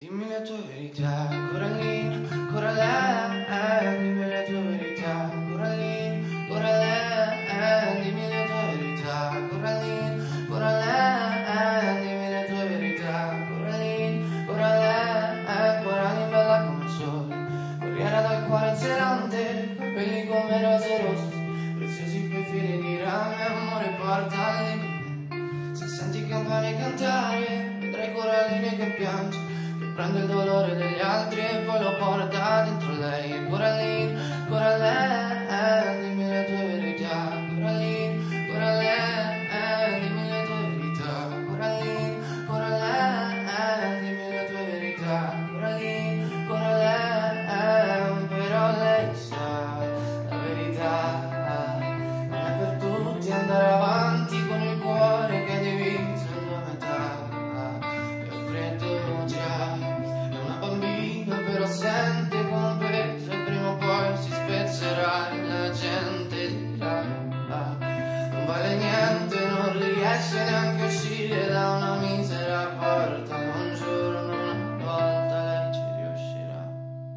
Dimmi le tue verità, Coraline, Coraline, dimmi le tue verità, Coraline, Coraline, dimmi le tue verità, Coraline, Coraline, dimmi le tue verità, Coraline, Coraline, Coraline bella come il sole, corriera dal cuore zelante, capelli come rose rosse, preziosi quei fili di rame, amore portali con me, se senti campane cantare, vedrai Coraline che piange, prende il dolore degli altri e poi lo porta dentro lei. E Coraline, Coraline, dimmi le tue verità, Coraline, Coraline, dimmi le tue verità, Coraline, Coraline, dimmi le tue verità, Coraline, Coraline, però lei sa la verità, non è per tutti andare avanti con il cuore che è diviso in due metà, è freddo già, però sente come peso e prima o poi si spezzerà e la gente dirà non vale niente, non riesce neanche a uscire da una misera porta, ma un giorno una volta lei ci riuscirà.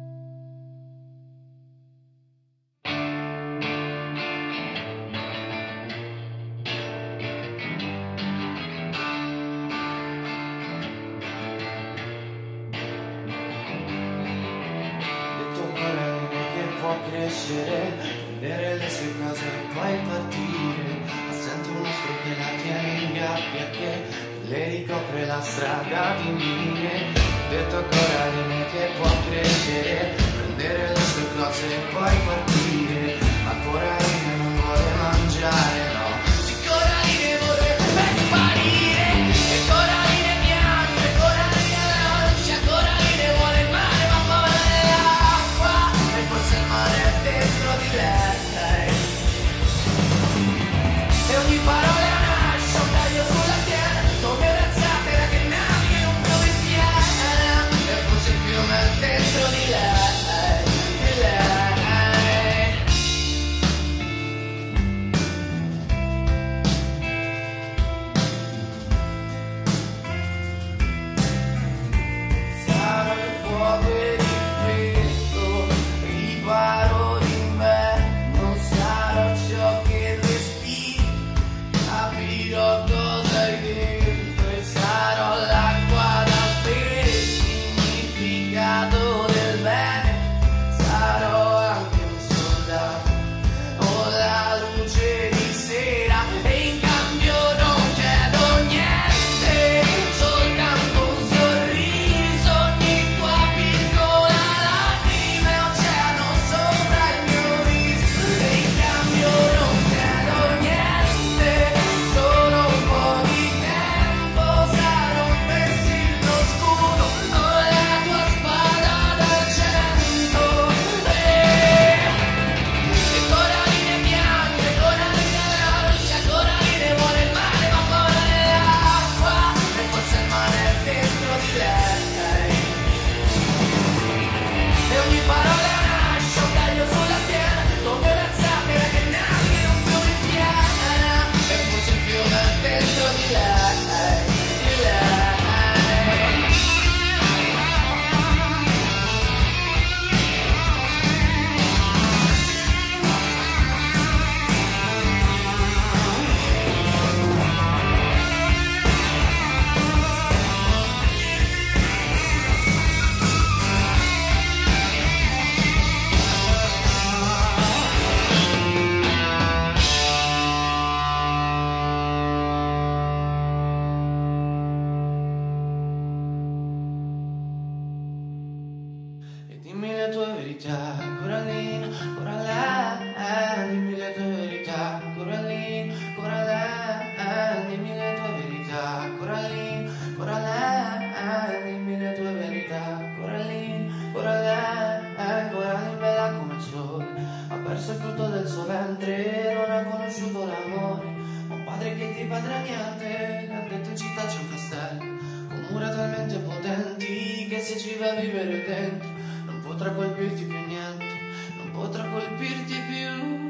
Può crescere, prendere le sue cose e poi partire, ma sento un mostro che la tiene in gabbia, che le ricopre la strada di mine. Detto Coraline che può crescere, prendere le sue cose e poi partire, ma Coraline non vuole mangiare, no. Sì, Coraline vorrebbe sparire, e Coraline piange, Coraline lancia, Coraline vuole il mare ma paura dell'acqua, e forse il mare è dentro di lei, e ogni parola nasce un taglio sulla piena, come una zattera che naviga in un fiume in piena, e forse il fiume è dentro di lei, di lei. Sarò il fuoco ed il freddo, riparo d'inverno, sarò ciò che respiri, capirò cosa hai dentro e sarò l'acqua da bere, significato del bene, sarò anche un soldato o la luce di sera, e in cambio non chiedo niente, soltanto un sorriso, ogni tua piccola lacrima e oceano sopra il mio viso, e in cambio non chiedo niente, solo un po' di tempo, sarò un vessillo scuro o la tua spada d'argento, e Coraline piange, Coraline lancia, Coraline vuole il mare ma paura dell'acqua, e forse il mare è dentro di lei, e ogni parola nasce un taglio sulla piena, come una zattera che naviga in un fiume in piena, e forse il fiume è dentro di lei, di lei. E dimmi le tue verità, Coraline, Coraline, dimmi le tue verità, Coraline, Coraline, dimmi le tue verità, Coraline, Coraline, dimmi le tue verità, Coraline, Coraline, Coraline bella come il sole, ha perso il frutto del suo ventre, non ha conosciuto l'amore, un padre che ti padrà niente, le ha detto in città c'è un castello, con mura talmente potenti che se ci va a vivere dentro non potrà colpirti più niente, non potrà colpirti più.